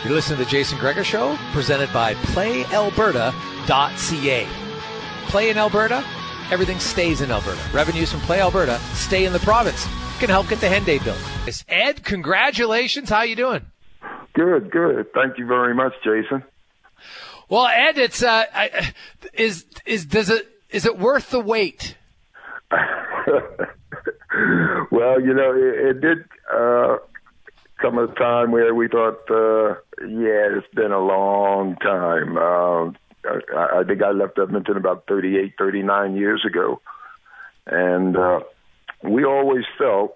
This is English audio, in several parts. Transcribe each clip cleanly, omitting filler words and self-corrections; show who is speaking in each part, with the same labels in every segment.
Speaker 1: You're listening to the Jason Gregor Show, presented by PlayAlberta.ca. Play in Alberta, everything stays in Alberta. Revenues from Play Alberta stay in the province. Can help get the Henday built. Ed, congratulations. How you doing?
Speaker 2: Good. Thank you very much, Jason.
Speaker 1: Well, Ed, it's is it worth the wait?
Speaker 2: Well, it did come a time where we thought, it's been a long time. I think I left Edmonton about 38, 39 years ago. And we always felt,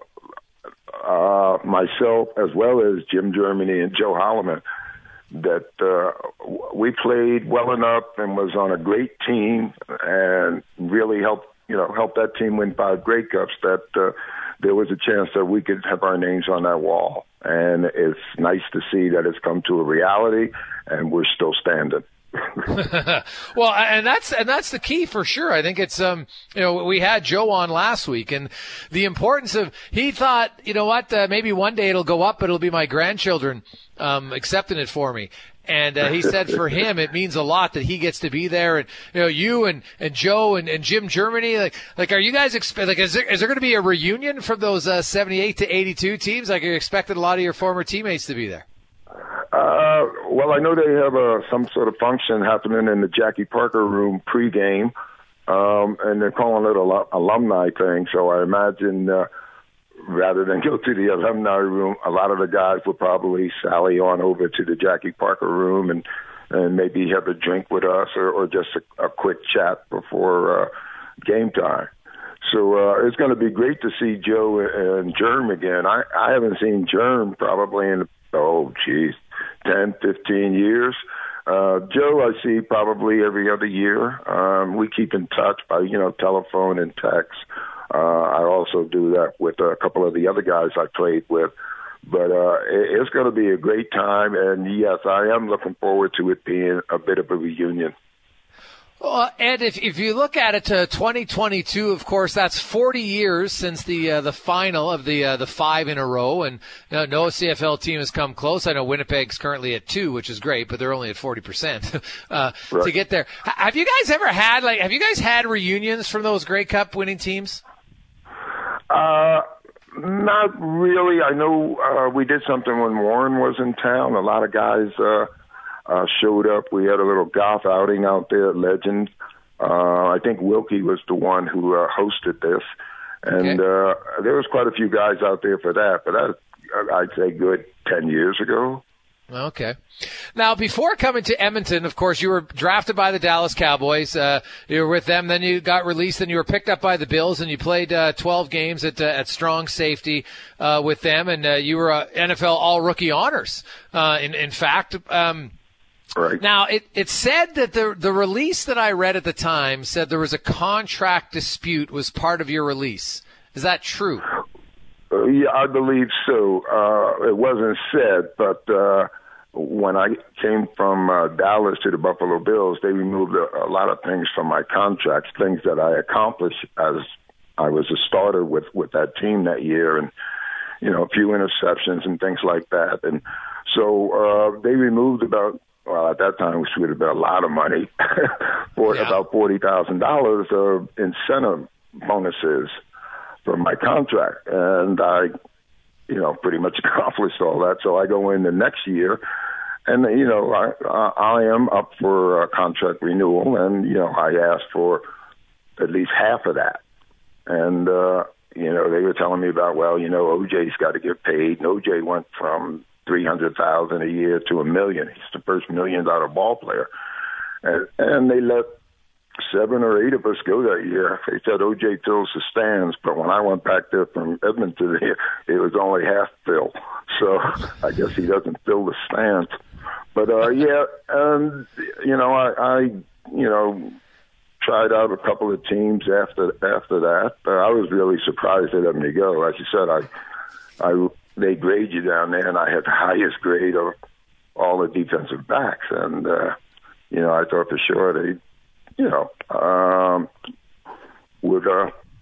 Speaker 2: myself as well as Jim Germany and Joe Holloman, that we played well enough and was on a great team and really helped that team win 5 Grey Cups, that there was a chance that we could have our names on that wall. And it's nice to see that it's come to a reality, and we're still standing.
Speaker 1: Well, and that's the key for sure. I think it's we had Joe on last week, and the importance of, he thought, maybe one day it'll go up, but it'll be my grandchildren accepting it for me. And he said for him it means a lot that he gets to be there, and you and Joe and Jim Germany, like are you guys is there going to be a reunion from those 78 to 82 teams? Like, are you expecting a lot of your former teammates to be there?
Speaker 2: Well, I know they have some sort of function happening in the Jackie Parker room pregame, and they're calling it a alumni thing. So I imagine rather than go to the alumni room, a lot of the guys will probably sally on over to the Jackie Parker room and maybe have a drink with us or just a quick chat before game time. So it's going to be great to see Joe and Germ again. I haven't seen Germ probably in 10, 15 years. Joe, I see probably every other year. We keep in touch by, telephone and text. I also do that with a couple of the other guys I played with. But it's going to be a great time. And, yes, I am looking forward to it being a bit of a reunion.
Speaker 1: Well, Ed, if you look at it to 2022, of course, that's 40 years since the final of the 5 in a row, and no CFL team has come close. I know Winnipeg's currently at 2, which is great, but they're only at 40% right. To get there. Have you guys ever had had reunions from those Grey Cup winning teams?
Speaker 2: Not really. I know we did something when Warren was in town. A lot of guys showed up. We had a little golf outing out there at Legend. I think Wilkie was the one who hosted this. And there was quite a few guys out there for that. But I'd say good 10 years ago.
Speaker 1: Okay. Now, before coming to Edmonton, of course, you were drafted by the Dallas Cowboys. You were with them. Then you got released, and you were picked up by the Bills, and you played 12 games at strong safety with them. And you were NFL All-Rookie honors, in fact.
Speaker 2: Right.
Speaker 1: Now, it said that the release that I read at the time said there was a contract dispute was part of your release. Is that true?
Speaker 2: Yeah, I believe so. It wasn't said, but when I came from Dallas to the Buffalo Bills, they removed a lot of things from my contracts, things that I accomplished as I was a starter with that team that year, and a few interceptions and things like that. And so they removed at that time, which would have been a lot of money, about $40,000 of incentive bonuses from my contract. And I, pretty much accomplished all that. So I go in the next year, and, I am up for a contract renewal, and, I asked for at least half of that. And, they were telling me about, OJ's got to get paid. And OJ went from $300,000 a year to $1 million. He's the first $1 million ball player. And they let 7 or 8 of us go that year. They said OJ fills the stands, but when I went back there from Edmonton, it was only half fill. So I guess he doesn't fill the stands. But I tried out a couple of teams after that. I was really surprised they let me go. As you said, they grade you down there, and I had the highest grade of all the defensive backs. And, I thought for sure they, would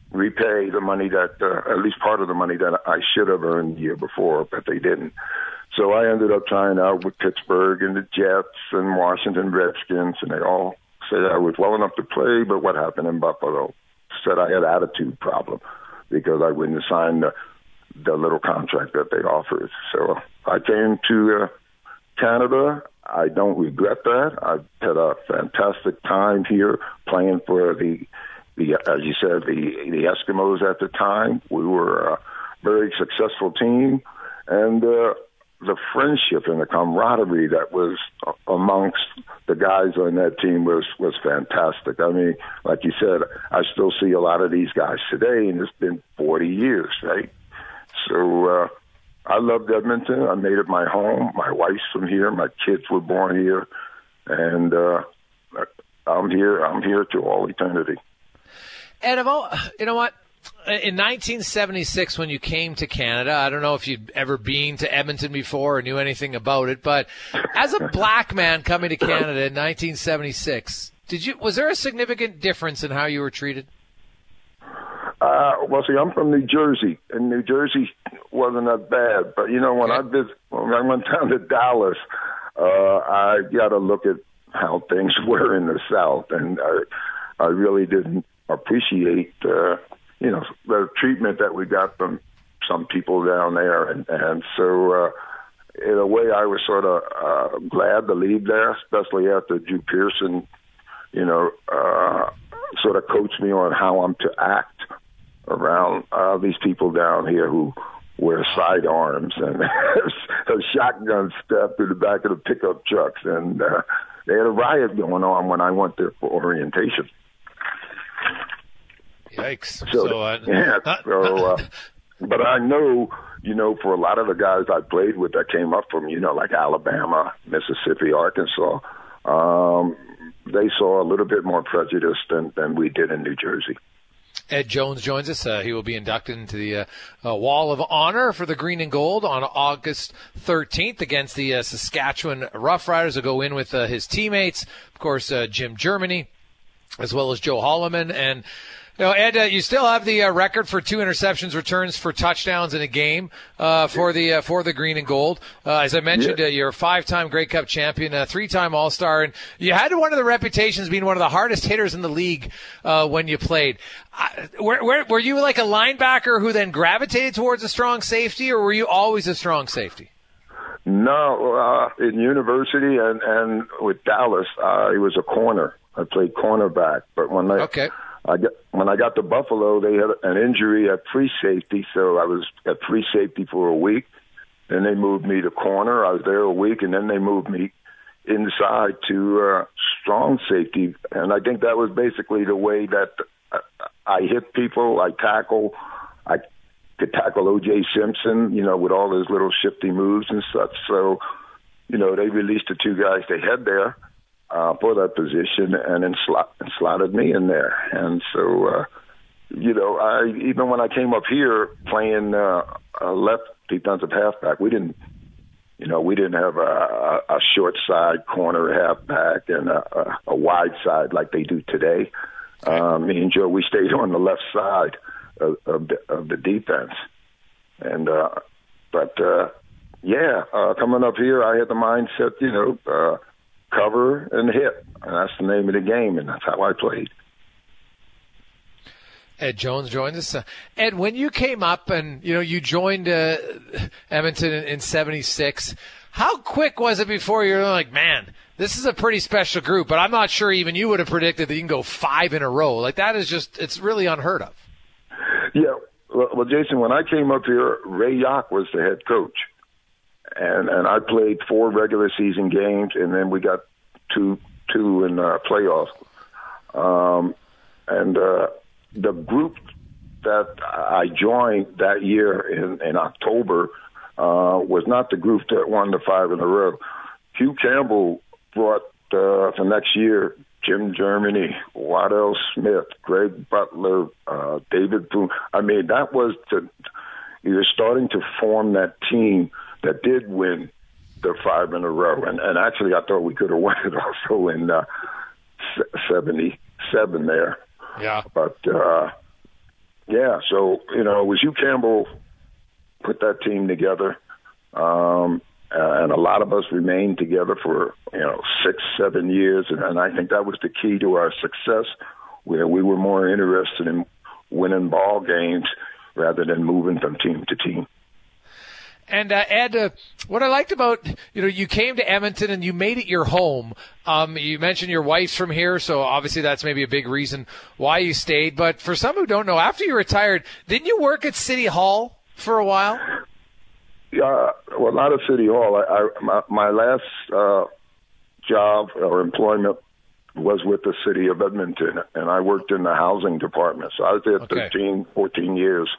Speaker 2: repay the money that, at least part of the money that I should have earned the year before, but they didn't. So I ended up trying out with Pittsburgh and the Jets and Washington Redskins, and they all said I was well enough to play, but what happened in Buffalo said I had attitude problem because I wouldn't sign the little contract that they offered. So I came to Canada. I don't regret that. I had a fantastic time here playing for the as you said, the Eskimos at the time. We were a very successful team, and the friendship and the camaraderie that was amongst the guys on that team was fantastic. I mean, like you said, I still see a lot of these guys today, and it's been 40 years, right? So I loved Edmonton. I made it my home. My wife's from here. My kids were born here, and I'm here to all eternity.
Speaker 1: And you know what? In 1976, when you came to Canada, I don't know if you'd ever been to Edmonton before or knew anything about it, but as a black man coming to Canada in 1976, was there a significant difference in how you were treated?
Speaker 2: Well, see, I'm from New Jersey, and New Jersey wasn't that bad. But when when I went down to Dallas, I got to look at how things were in the South, and I really didn't appreciate the treatment that we got from some people down there, and so in a way I was sort of glad to leave there, especially after Drew Pearson, sort of coached me on how I'm to act around these people down here who wear sidearms and have shotguns strapped to the back of the pickup trucks, and they had a riot going on when I went there for orientation.
Speaker 1: Yikes.
Speaker 2: But I know, for a lot of the guys I played with that came up from, like Alabama, Mississippi, Arkansas, they saw a little bit more prejudice than we did in New Jersey.
Speaker 1: Ed Jones joins us. He will be inducted into the Wall of Honor for the Green and Gold on August 13th against the Saskatchewan Roughriders. He'll go in with his teammates, of course, Jim Germany, as well as Joe Holloman. And Ed, you still have the record for 2 interceptions returns for touchdowns in a game for the Green and Gold. As I mentioned, you're a 5-time Grey Cup champion, a 3-time All-Star, and you had one of the reputations being one of the hardest hitters in the league when you played. Were you like a linebacker who then gravitated towards a strong safety, or were you always a strong safety?
Speaker 2: No, in university and with Dallas, I was a corner. I played cornerback, but when I got to Buffalo, they had an injury at free safety, so I was at free safety for a week. Then they moved me to corner. I was there a week, and then they moved me inside to strong safety. And I think that was basically the way that I hit people. I could tackle O.J. Simpson, with all his little shifty moves and such. So, they released the 2 guys they had there for that position, and then slotted me in there. And so, even when I came up here playing left defensive halfback, we didn't have a short side corner halfback and a wide side like they do today. Me and Joe, we stayed on the left side of the defense. And coming up here, I had the mindset, cover and hit, and that's the name of the game, and that's how I played.
Speaker 1: Ed Jones joins us. Ed, when you came up and you joined Edmonton in 76, how quick was it before you were like, man, this is a pretty special group? But I'm not sure even you would have predicted that you can go 5 in a row. Like, that is it's really unheard of.
Speaker 2: Yeah. Well, Jason, when I came up here, Ray Yock was the head coach. And I played 4 regular season games, and then we got two in playoffs. The group that I joined that year in October was not the group that won the 5 in a row. Hugh Campbell brought for next year Jim Germany, Waddell Smith, Greg Butler, David Boone. I mean, that was you're starting to form that team that did win the 5 in a row. And actually, I thought we could have won it also in 77 there.
Speaker 1: Yeah.
Speaker 2: But Yeah, so, it was Hugh Campbell put that team together. And a lot of us remained together for, 6-7 years. And I think that was the key to our success, where we were more interested in winning ball games rather than moving from team to team.
Speaker 1: And Ed, what I liked about, you came to Edmonton and you made it your home. You mentioned your wife's from here, so obviously that's maybe a big reason why you stayed. But for some who don't know, after you retired, didn't you work at City Hall for a while?
Speaker 2: Yeah, well, not at City Hall. My last job or employment was with the city of Edmonton, and I worked in the housing department. So I was there 13, 14 years.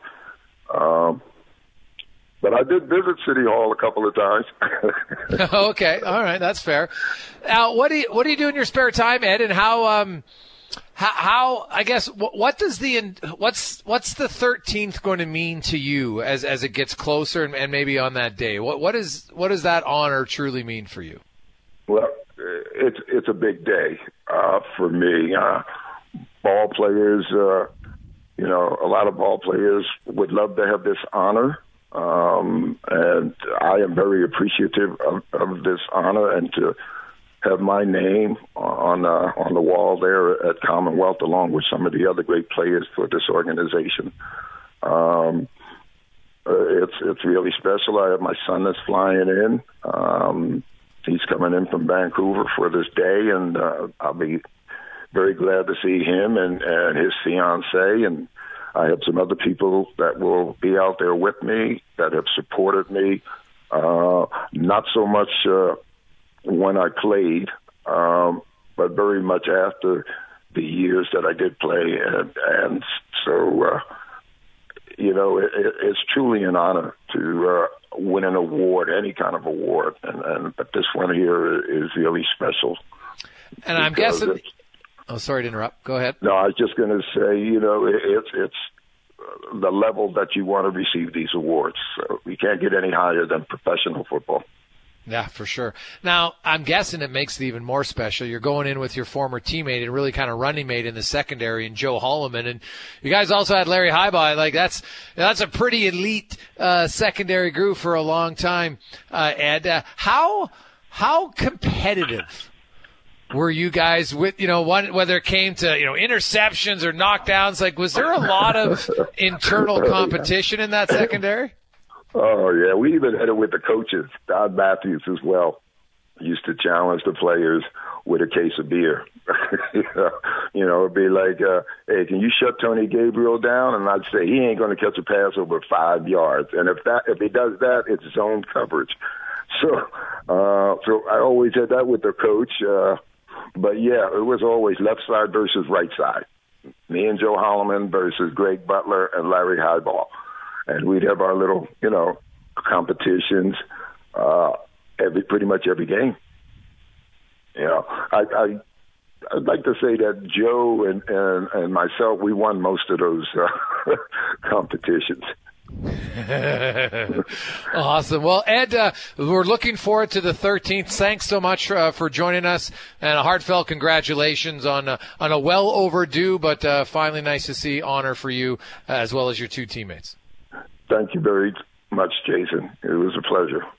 Speaker 2: But I did visit City Hall a couple of times.
Speaker 1: Okay, all right, that's fair. Now, what do you do in your spare time, Ed? And how I guess what's the 13th going to mean to you as it gets closer and maybe on that day? What does that honor truly mean for you?
Speaker 2: Well, it's a big day for me. Ball players, a lot of ball players would love to have this honor. And I am very appreciative of this honor, and to have my name on the wall there at Commonwealth, along with some of the other great players for this organization. It's really special. I have my son that's flying in. He's coming in from Vancouver for this day, and I'll be very glad to see him and his fiancée, and I have some other people that will be out there with me that have supported me, not so much when I played, but very much after the years that I did play. And so, it's truly an honor to win an award, any kind of award. But this one here is really special.
Speaker 1: And I'm guessing... Oh, sorry to interrupt. Go ahead.
Speaker 2: No, I was just going to say, it's the level that you want to receive these awards. So you can't get any higher than professional football.
Speaker 1: Yeah, for sure. Now, I'm guessing it makes it even more special. You're going in with your former teammate and really kind of running mate in the secondary, and Joe Holloman. And you guys also had Larry Highball. Like, that's a pretty elite secondary group for a long time. Ed, how competitive were you guys with, whether it came to, interceptions or knockdowns? Like, was there a lot of internal competition in that secondary?
Speaker 2: Oh, yeah. We even had it with the coaches. Don Matthews as well used to challenge the players with a case of beer. It'd be like, hey, can you shut Tony Gabriel down? And I'd say he ain't going to catch a pass over 5 yards. And if he does that, it's zone coverage. So I always had that with the coach. But, yeah, it was always left side versus right side. Me and Joe Holloman versus Greg Butler and Larry Highball. And we'd have our little, competitions pretty much every game. I'd like to say that Joe and myself, we won most of those competitions.
Speaker 1: Awesome. Well, Ed, we're looking forward to the 13th. Thanks so much for joining us, and a heartfelt congratulations on a well overdue but finally nice to see honor for you as well as your two teammates.
Speaker 2: Thank you very much, Jason. It was a pleasure.